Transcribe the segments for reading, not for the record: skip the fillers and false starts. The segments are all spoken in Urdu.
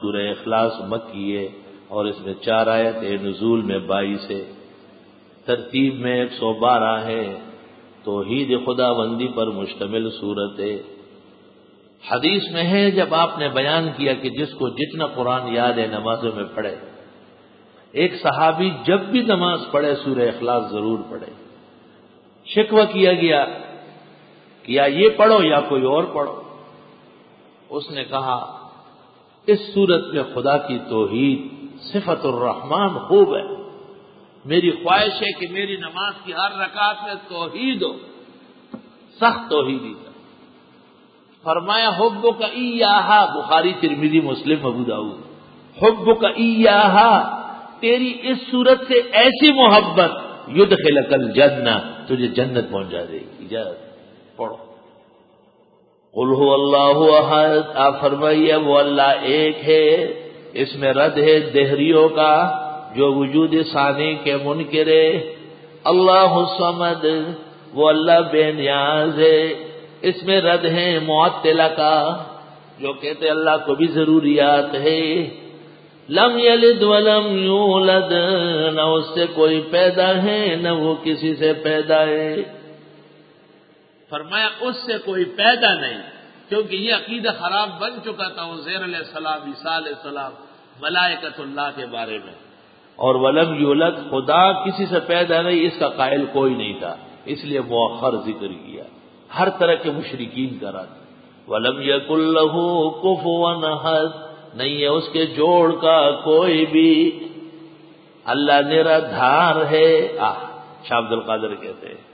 سورہ اخلاص مکی ہے اور اس میں 4 آیت نزول میں 22 ہے، ترتیب میں 112 ہے، توحید خداوندی پر مشتمل صورت ہے۔ حدیث میں ہے جب آپ نے بیان کیا کہ جس کو جتنا قرآن یاد ہے نمازوں میں پڑھے، ایک صحابی جب بھی نماز پڑھے سورہ اخلاص ضرور پڑھے۔ شکوہ کیا گیا کہ یا یہ پڑھو یا کوئی اور پڑھو، اس نے کہا اس صورت میں خدا کی توحید صفت الرحمن خوب ہے، میری خواہش ہے کہ میری نماز کی ہر رکعت میں توحید ہو، سخت توحیدی ہے۔ فرمایا حبک ایہا، بخاری ترمذی مسلم ابو داؤد، حبک ایہا، تیری اس صورت سے ایسی محبت یدخلک الجنہ، تجھے جنت پہنچا دے گی۔ اجازت پڑھو قل هو اللہ احد، آپ فرمائیے وہ اللہ ایک ہے، اس میں رد ہے دہریوں کا جو وجود ثانی کے منکر ہے۔ اللہ الصمد، وہ اللہ بے نیاز ہے، اس میں رد ہے معطلہ کا جو کہتے اللہ کو بھی ضروریات ہے۔ لم یلد ولم یولد، نہ اس سے کوئی پیدا ہے نہ وہ کسی سے پیدا ہے۔ فرمایا اس سے کوئی پیدا نہیں، کیونکہ یہ عقیدہ خراب بن چکا تھا عزیر علیہ السلام، عیسیٰ علیہ السلام، ملائکۃ اللہ کے بارے میں، اور ولم یولد، خدا کسی سے پیدا نہیں، اس کا قائل کوئی نہیں تھا، اس لیے مؤخر ذکر کیا، ہر طرح کے مشرکین کا رد۔ ولم یکن لہ کفوا احد، نہیں ہے اس کے جوڑ کا کوئی بھی، اللہ نرادھار ہے۔ شاہ عبد القادر کہتے ہیں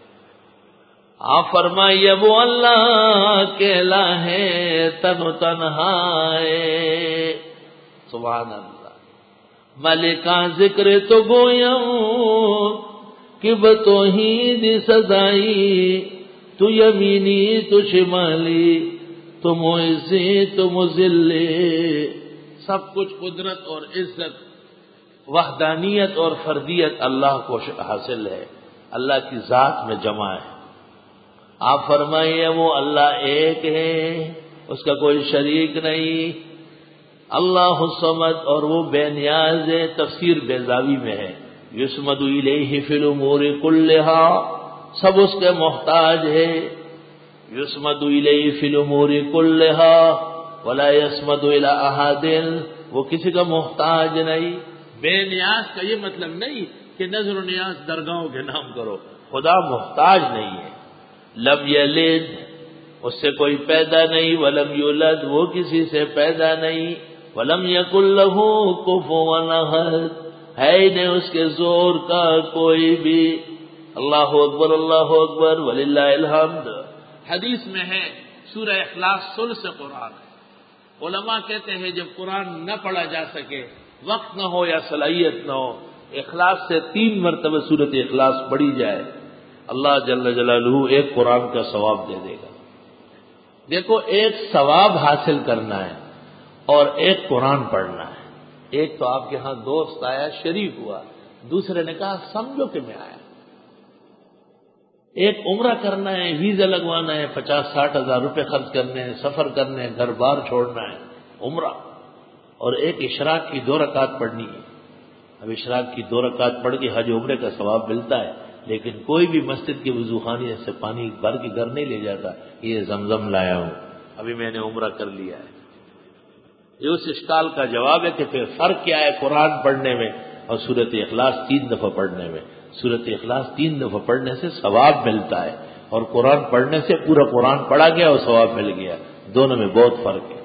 آپ فرمائیے وہ اللہ اکیلا ہے، تن و تنہا ہے، سبحان اللہ۔ ملکاں ذکر تو گویاں کہ بتوحید سزائی، تو یمینی تو شمالی، تو معزی تو مذلی، سب کچھ قدرت اور عزت، وحدانیت اور فردیت اللہ کو حاصل ہے، اللہ کی ذات میں جمع ہے۔ آپ فرمائیے وہ اللہ ایک ہے، اس کا کوئی شریک نہیں، اللہ الصمد، اور وہ بے نیاز ہے۔ تفسیر بیضاوی میں ہے یسمد الیہ فی الامور کلھا، سب اس کے محتاج ہے۔ یسمد الیہ فی الامور کلھا ولا یسمد الی احد، وہ کسی کا محتاج نہیں۔ بے نیاز کا یہ مطلب نہیں کہ نظر و نیاز درگاہوں کے نام کرو، خدا محتاج نہیں ہے۔ لم یلد، اس سے کوئی پیدا نہیں، ولم یولد، وہ کسی سے پیدا نہیں، ولم یکن لہ کفوا احد، ہے نہیں اس کے زور کا کوئی بھی۔ اللہ اکبر وللہ الحمد۔ حدیث میں ہے سورہ اخلاص ثلث قرآن ہے۔ علماء کہتے ہیں جب قرآن نہ پڑھا جا سکے، وقت نہ ہو یا صلاحیت نہ ہو، اخلاص سے 3 مرتبہ سورۃ اخلاص پڑھی جائے، اللہ جل جلالہ ایک قرآن کا ثواب دے دے گا۔ دیکھو ایک ثواب حاصل کرنا ہے اور ایک قرآن پڑھنا ہے۔ ایک تو آپ کے ہاں دوست آیا، شریک ہوا، دوسرے نے کہا سمجھو کہ میں آیا۔ ایک عمرہ کرنا ہے، ویزا لگوانا ہے، 50-60 ہزار روپے خرچ کرنے ہیں، سفر کرنے ہیں، گھر بار چھوڑنا ہے، عمرہ، اور ایک اشراق کی 2 رکعت پڑھنی ہے۔ اب اشراق کی 2 رکعت پڑھ کے حج عمرے کا ثواب ملتا ہے، لیکن کوئی بھی مسجد کی وضو خانے سے پانی بھر کے گھر نہیں لے جاتا، یہ زمزم لایا ہوں، ابھی میں نے عمرہ کر لیا ہے۔ یہ اس اشکال کا جواب ہے کہ پھر فرق کیا ہے قرآن پڑھنے میں اور سورۃ اخلاص 3 دفعہ پڑھنے میں۔ سورۃ اخلاص 3 دفعہ پڑھنے سے ثواب ملتا ہے، اور قرآن پڑھنے سے پورا قرآن پڑھا گیا اور ثواب مل گیا، دونوں میں بہت فرق ہے۔